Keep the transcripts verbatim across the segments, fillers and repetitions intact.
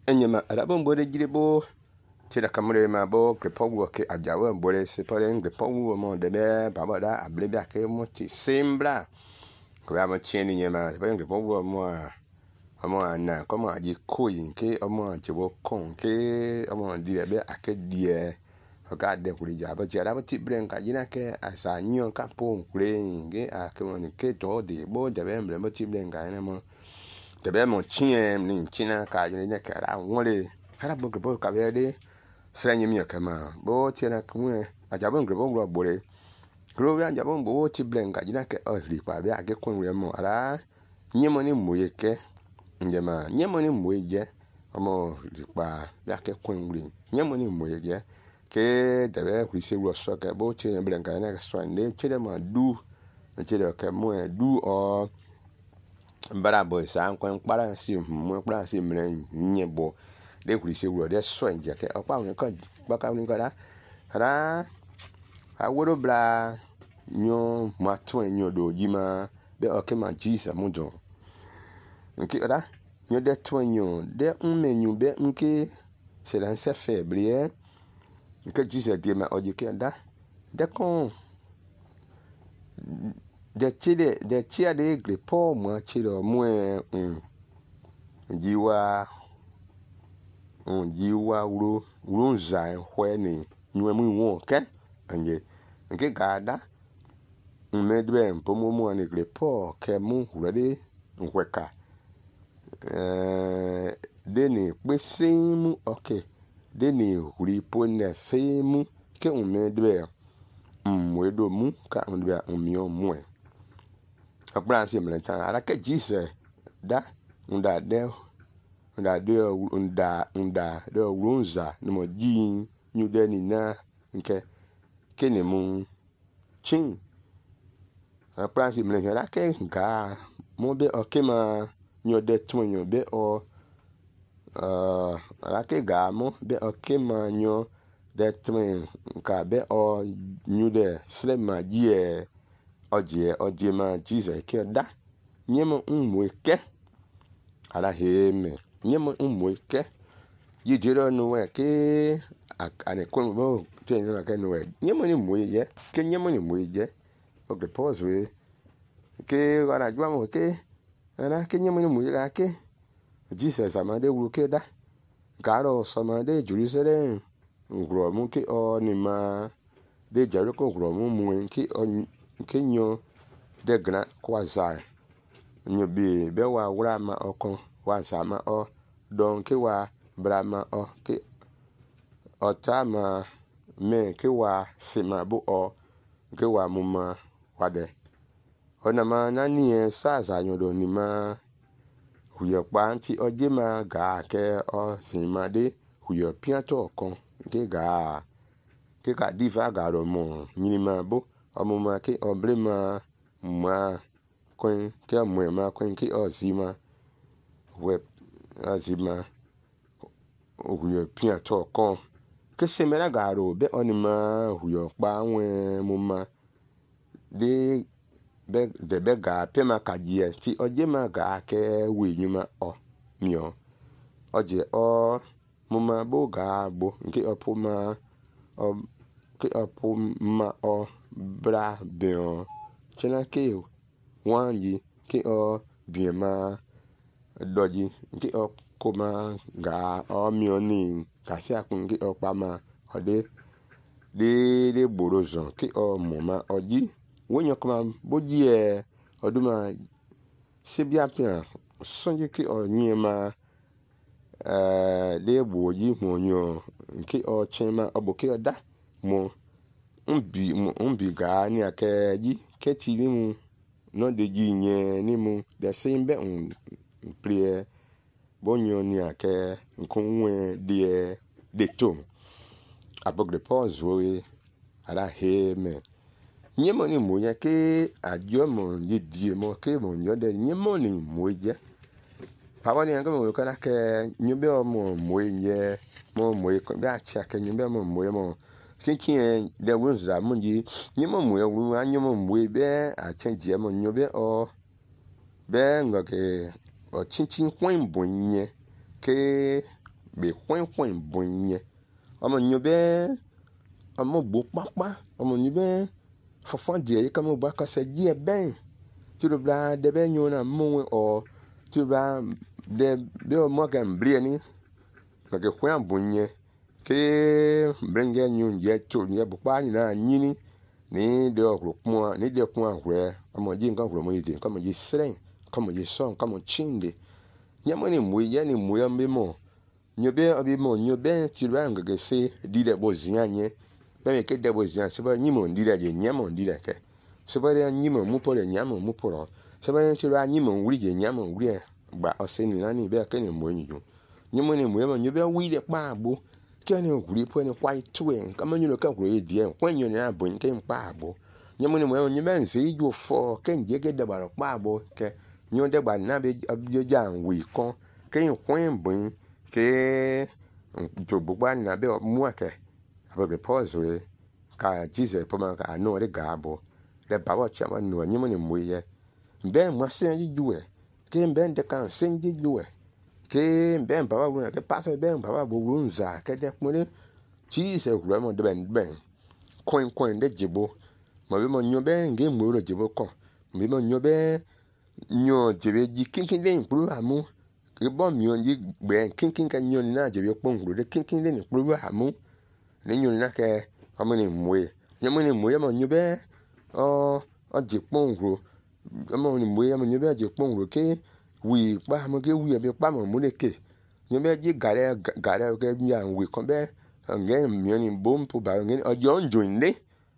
enyema arabo mbode girebo tira kamre ma bo krepogo ke ajawo mbore separe ngrepogo mo de be baba da ablebe ake mo ti sembra ko ya mo cheni nyema separe ngrepogo mo ọmọ ana komo aji koyin ke ọmọ tiwo kon ke ọmọ di be ake die o ka de kuri ja ba ti arabo ti bren ka jina ke asa nyon ka po kure nge ake won ke to de bo de be mbre mo ti bren ka ene mo de be mo chien ni china ka jina ne ka ra wole ara bo gbo ka be de srenyi mi ka ma bo ti na kunwe ajabo ngbo ngbo bore gro ya ajabo bo ti bren ka jina ke o ri pa be ake kunwe mo ara nyemo ni moye ke njema nyemo ni moye je omo ri pa be ake kunwe nyemo ni moye je ke de be ku se ro so ke bo ti bren ka ne so ne ti de ma du ti de ke mo e du o bara boy sa nkwan para si mo para si mre nyebo de ku se ro de so nje ke opa won kan gba ka won kan da ara aworo bra nyo ma to enyo do jima be o ke ma Jesus mu do nki ara nyo de to enyo de unmenyu be nki se la se faible nke Jesus de ma oje ke da de kon de chide de chia de grepo mo chiro mo un jiwa un jiwa uro uro za hwe ni nwe mu won ke anje nke gada un medbe mpomo mo ni grepo ke mu hurade nweka eh de ni pe simu okay de ni huri pone simu ke un medbe um wedo mu ka un be un mi o mu akbran si mlenta ara ke Jesus da unda de unda de unda unda de runza no mo ji nyu de ni na nke kene mu chin akbran si mlenta ara ke nka mo be okema nyu de tunyo be o uh ara ke ga mo be okema nyu de tun nka be o nyu de slema ji e oje oje ma Jesus ke da nyemo unwe ke ala he me nyemo unwe ke yi jero no we ke ane kon mo te no ke no we nyemo ni mo ye ke nyemo ni mo ye o ke pause we ke ara jwa mo ke ana ke nyemo ni mo ye ga ke Jesus amade wu ke da garo samade Jerusalem ngro mu ke o ni ma de Jericho ngro mu mu ke o ke nyo de gna kwaza nyo bi be wa wura ma okon wa sama o don ke wa brama o ke otama me ke wa sima bu o ke wa muma wade ona ma nani e sa za nyo do ni ma huyo pa nti oje ma ga ke o sima de huyo piato okon ke ga ke ka diva ga ro mo nyini ma bu omuma ke obrema ma kwen ke mo ma kwen ke ozima we azima ohuyo pia to kon ke semera garo be onima huyo pa wen mo ma de be de be ga pe ma ka je ti oje ma ga ke we nyuma o mio oje o mo ma bo ga bo nke opo ma o ke opo ma o bra bion chena ke wanji ke o biema doji ke o koma ga o mioni kasi akun ke o pama ode de de borozon ke o moma oji wonyo koma boji e oduma sebia pia sonje ke o nyema eh de boji monyo ke o chema oboke oda mo umbi mo umbi ga ni akeji keti ni mu no de ji nye ni mu de sembe un prier bonyo ni ake nkunwe de de to abogre pause we ara he me nyemo ni mo ye ke ajo mo ye die mo ke mo yo de nyemo ni mo ye pawo ni ngo mo kana ke nyobe o mo mo ye mo mo ye ko ba cha ke nyobe mo mo ye mo kinkin de wunza munji nyimo mwe wu anyimo mwe be a change mo nyobe o be ngoke o chinchin kwen bonye ke be kwen kwen bonye omo nyobe omo bo papa omo nyobe fofon die kama ba ka se die ben tu le bla de ben nyona mo o tu bla de be mo kan brieni ka ke kwen bonye ke brenge nyun je to nye bu pa ni na nyini ni de okro mo ni de kun ahwe omo ji nkan kro mo yiti kama ji sren kama ji son kama chinde nyamo ni mu ye ni mu ya mbemo nyobe abi mo nyobe ti ba ngege se di de bozia nye be ke de bozia se ba nyimo ndi de je nyamo ndi de ke se ba de nyimo mu po de nyamo mu po se ba ti ba nyimo wuri je nyamo wuri gba ose ni na ni be ke ni mu nyu nyimo ni mu ye mo nyobe wi de pa agbo ke ni wuri po ni kwai tue kama nyu ka kuro ye die kwa nyu ni abo nke pa agbo nyimo ni mu ye nyobe nse ijo fo ke nje ke de ba pa agbo ke nyu de ba na be ja wi kon ke yin kwen bon ke jo bugba na be mu ake abe pause we ka Jesus poma ka no de gabo le baba chama no nyimo ni mu ye be mo sen ji juwe ke be de kan sen ji juwe ke be baba bu ke pass be baba bu runza ke de mo ni Jesus vraiment de ben ben coin coin de jibo mo be mo nyo be nge mu ro jibo kon mo be mo nyo be nyo jibe ji kinkin de impru amu ke bo mi on ji gbe kinkin ka nyo na jibe pon ro de kinkin de impru amu ni nyo na ke amu ni muye nyo ni muye mo nyo be o o ji pon ro amu ni muye mo nyo be ji pon ro ke wi pa mo ke wi be pa mo mu ne ke nyo be ji gare gare ke mi an wi kon be nge mi ni bom po ba nge o jo njo nle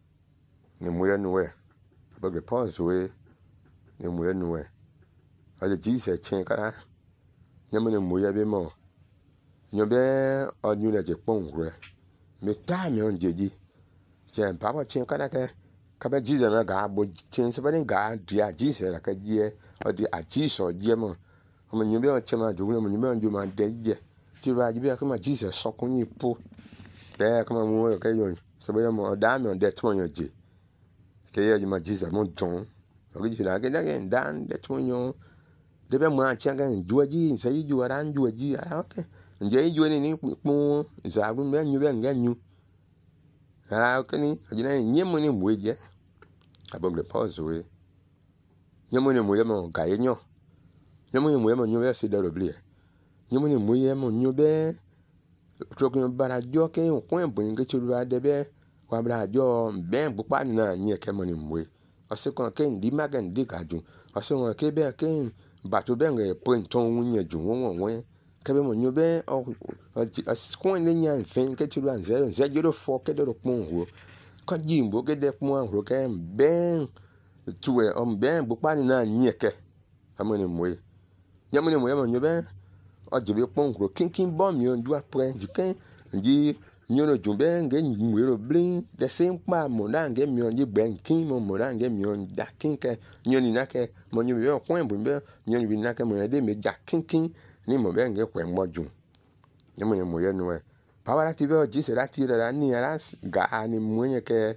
ni muye no we abe pause we ni muye no we aje Jesus chen kara nyamo ni muye be mo nyo be o nyu na je pon ro me ta mi on jeji chen papa chen kara ke ka be Jesus na ga bo chen se ba ni ga dia Jesus la ka je o di a Jesus je mo o nyo be o chema jo mo nyo be on jo ma de je ti ba ji be ka ma Jesus so kun yi po be ka ma mu ke yo se be mo da mi on de to yo je ke ye ma Jesus mo don o ji la ke da ke dan de to yo de be mo a chen ga juaji se yi juara juaji ah okay nje ju ni ni pu za bu me nyu be nga nyu ah okay ni ajina nyemo ni mu je abom le pause we nyemo ni mu ye mo ga ye nyo nyemo ni mu ye mo nyu be se de roblie nyemo ni mu ye mo nyu be trokun bara jo ke kun bu nge chu ba de be wa bra jo ben bu pa na nye ke mo ni mu o se kon ke ndi magan di ka ju o se won ke be ke ba to be nge point ton wunye ju won won ke be mo nyu be o kon le nya fin ke chu ran zero zero four ke de ro pon ho ko jimbo ke de pon ho ke ben tuwe o ben bu pa na nye ke amo ni mu nyamo ni mu ye mo nyu be o jibe pon ho kinkin bom mi on du apre ju ken nji nyono jumbe nge mwero blin de same pa mo na nge mi on ji ben kin mo mo na nge mi on da kin ke nyoni na ke mo nyu be kwen bu be nyoni bi na ke mo de me da kin kin ni mo be nge kwen mo ju ni mo ni mo ye no e pa wa ti be o ji se la ti ra ni ara ga ni mo ye ke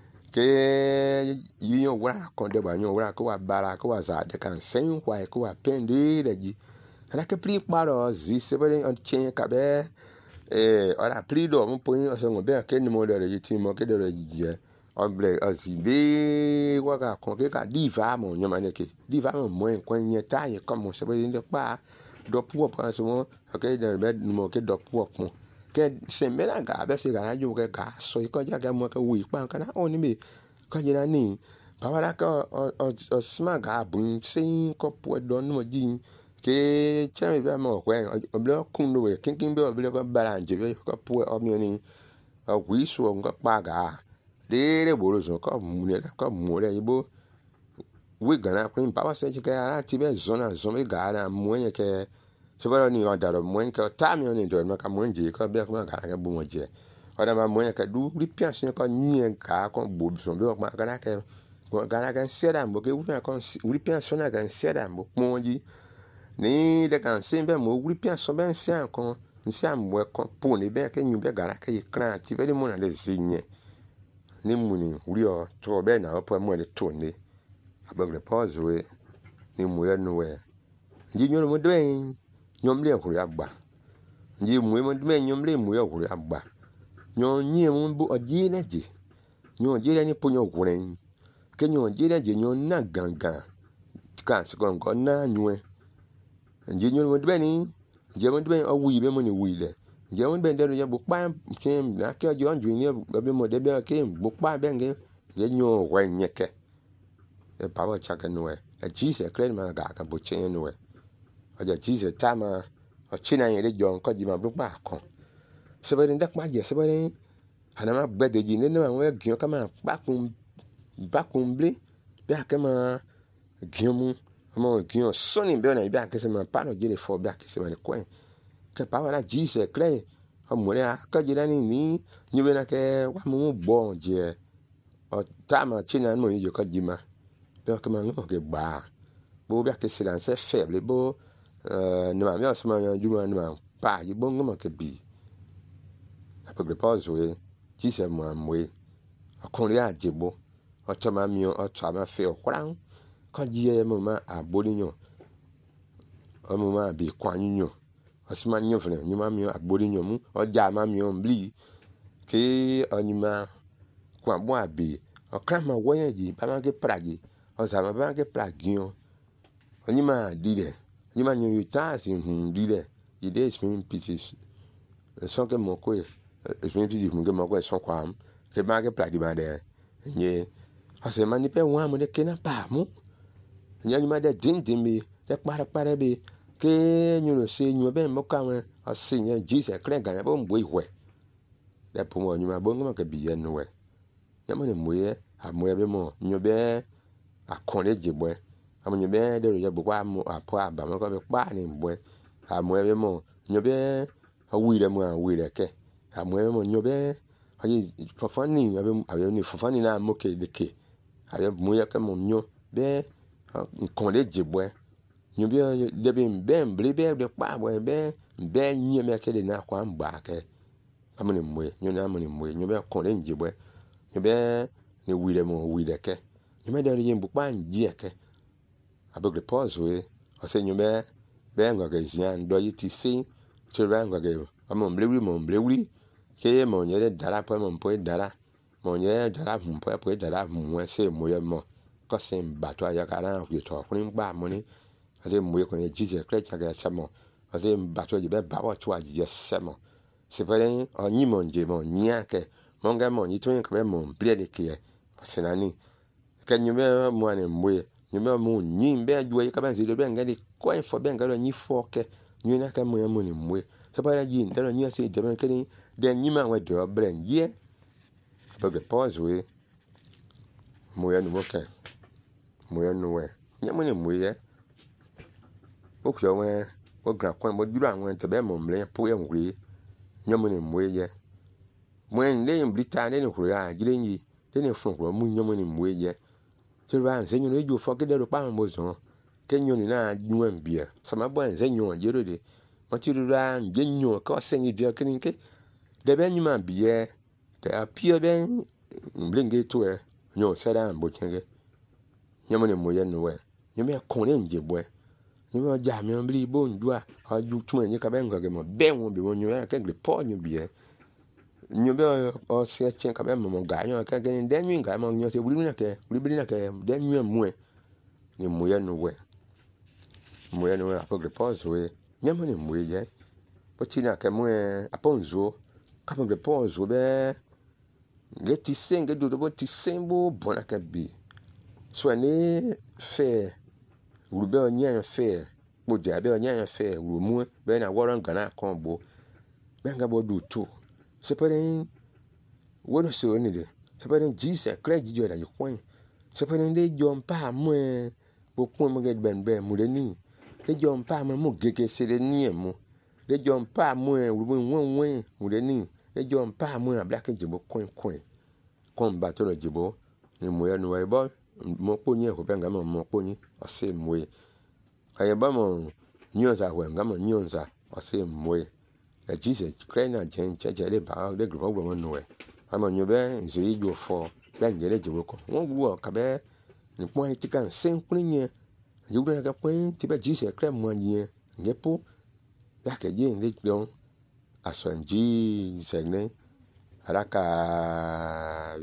ke yi yo wa kon de ba yo wa ko wa bara ko wa za de kan sen kwa ko wa pende de ji ala ke pri paro zi se be on chen ka be eh ora plido mo po o se ngo be ke ni mo de re ti mo ke de re je o ble azide wa ga kon ke ka diva mo nyama ne ke diva mo mo en nye ta ye comme se be de pa do pu pa so mo ke de be mo ke do pu mo ke se me na ga be se ga na ju ke ka so ko ja ga mo ke wi pa ka na o ni me ko je na ni pa wa ka o sma ga bun se ko pu do no ji ke chame be mo kwen oblo kun we kinkin be oblo ko baranje be ko pu o mi ni o wi so ngo pa ga de re boro so ko mu ne ko mu re ibo we gana kun pa wa se ke ara ti be zona zo me ga na mu ye ke se baro ni o daro mu ke ta mi ni do ma ka mu nje ko be ko ga ga bu mo je o da ma mu ye ka du ri pian ko nyi ka ko bo so be ko ma ga na ke ko ga na ga se da mo ke wu na ko ri pian so na ga se da mo mo ji ni de kan sembe mo wuri pia so ben sia kon nsia mo kon po ni be ke nyu be gara ke kran ti be mo na le zinye ni mu ni wuri o to be na o po mo le to ni abgle pause we ni mu ye no we nji nyo mo de nyom le ko ya gba ye mwe mo me nyom le mwe ogure agba nyo nye mo bu oje leje nyo je le ni po nyo guren ke nyo je leje nyo na gangan kan se kon kon na nywe nje nyo mo be ni nje mo be o wi be mo ni wi le nje mo be de yo bu pa kem na ke jo nju ni be mo de be ke bu pa be nge ye nyo we nyeke e pa ba cha ke no e Jesus Christ ma ga ka bu chen no e aja Jesus tama o china ye de jo ko ji ma bu pa kon se be ndak ma je se be ana ma gbe de ji ne na we gyan ka ma pa kun ba kun ble be ka ma gyan mu mo gyan so ni be na be ka se ma pa no je le fo be ka se ma le ko ke pa wala Jesus Christ o mo le ka je ni ni ni be na ke wa mu bo je o tama china mo yo ka ji ma be ka ma ngo ke ba bo be ka se lan se faible bo euh no ma mi o se ma yo ju ma no ma pa yi bo ngo ke bi après le pause oui Jesus mo amwe akon ya jebo o to ma mi o to ma fe o kran kan ji e mo ma agbori yan o mo ma bi kwa yan o si ma yan fun ni ma mi agbori yan mu o ja ma mi on bli ke onima kwa bo abi o kran ma wo yan ji ba ma ke praji o sa ma ba ke praji on onima di le onima yan yu ta si hun di le i dey spin pieces so ke mo ko esprit physique mun ke mo ko so kwam ke ba ke praji ba de nye ase ma ni pe wa mo de ke na pa mu nya ni ma de din din mi de pare pare be ke nyu no se nyu be mo ka wen ase nya Jesus kren ga bo mbo ihwe de po mo nyu ma bo ngo ke bi ye no we nya mo ni mo ye a mo ye be mo nyu be akon le jebo a mo nyu be de ro je bo kwa mo apo aba mo ko be pa ni mbo a mo ye be mo nyu be a wi le mo a wi le ke a mo ye mo nyu be ayi fofani abe abe ni fofani na mo ke de ke abe mo ye ke mo nyu be kon le jebo nyu be de be be mbre be de pa bo be be nyi me ke de na kwa mba ke amoni mwe nyu na amoni mwe nyu be kon le jebo nyu be ni wi le mo wi le ke nyu me de yin bu pa nji ke abe le pause we o se nyu be be ngo ke zian do yi ti sin che be ngo ke amo mbre wi mo mbre wi ke mo nye dara po mo po dara mo nye dara mo po po dara mo se mo ye mo ko se mbato ya kara ku to kun gba mo ni ase mo ye ko ye Jesus Christ ga se mo ase mbato je be ba wo to aje se mo se pere o nyi mo nje mo nya ke mo nga mo nyi to yin ka be mo ble de ke ase na ni ke nyu be mo ani mo ye nyu be mo nyi be ju ye ka ba se de be nga de ko info be nga do nyi fo ke nyu na ka mo ye mo ni mo ye se pere yin de nyi ase de be ke ni de nyi ma we do bren ye abe pause we mo ye no ke mo ye no we nya mo ni mo ye o kyo we o gra kon mo duru awon te be mo mle po ye ngwe nya mo ni mo ye mo en le mbita ne ni kuro ya gire nyi de ne fun kuro mu nya mo ni mo ye se ba nze nyu no ju fo ke de ro pa mo zo ke nyu ni na nyu an bia sama bo nze nyu je ro de mo ti ru ra nje nyu ko se ni de ke ni ke de be nyu ma bia de apia be mblenge to e nyu se ra mbo chenge nya mo ni mo ye no we nyu me kon le nje bo ni mo ja mi mbli bo ndua a ju tun ni ka be ngo ge mo be won be won nyu ya ke gre po nyu bia nyu be o se chen ka be mo ga nyu ka ge ni de nyu ga mo nyu se buli na ke buli na ke de nyu mu e ni mo ye no we mo ye no we a po gre po so we nya mo ni mo ye po ti na ke mo e a po nzo ka po gre po zo be ge ti senge do do ti sembo bona ka bi so ni fe uru be onya fe mo dia be onya fe uru mu be na woran gana kon bo be nga bo du to se pere wono se oni de se pere Jesus Christ jo da yikon se pere de jo mpa mo e bo kun mo ge ben be mu de ni de jo mpa mo mo gege se de ni emu de jo mpa mo e uru won won mu de ni de jo mpa mo a black je bo kon kon kon ba to no je bo ni mo ya no wa bo mo po ni e ko be nga mo mo po ni o se mo e aye ba mo nyo za we nga mo nyo za o se mo e e Jesus Christ na jen che je le ba de gro gro no we ama nyo be nze yi jo fo be ngere je ko won wu ka be ni po ti kan sen kun nye yu be ka po ti be Jesus Christ mo nye nye po ya ke je le don aso in Jesus name. Araka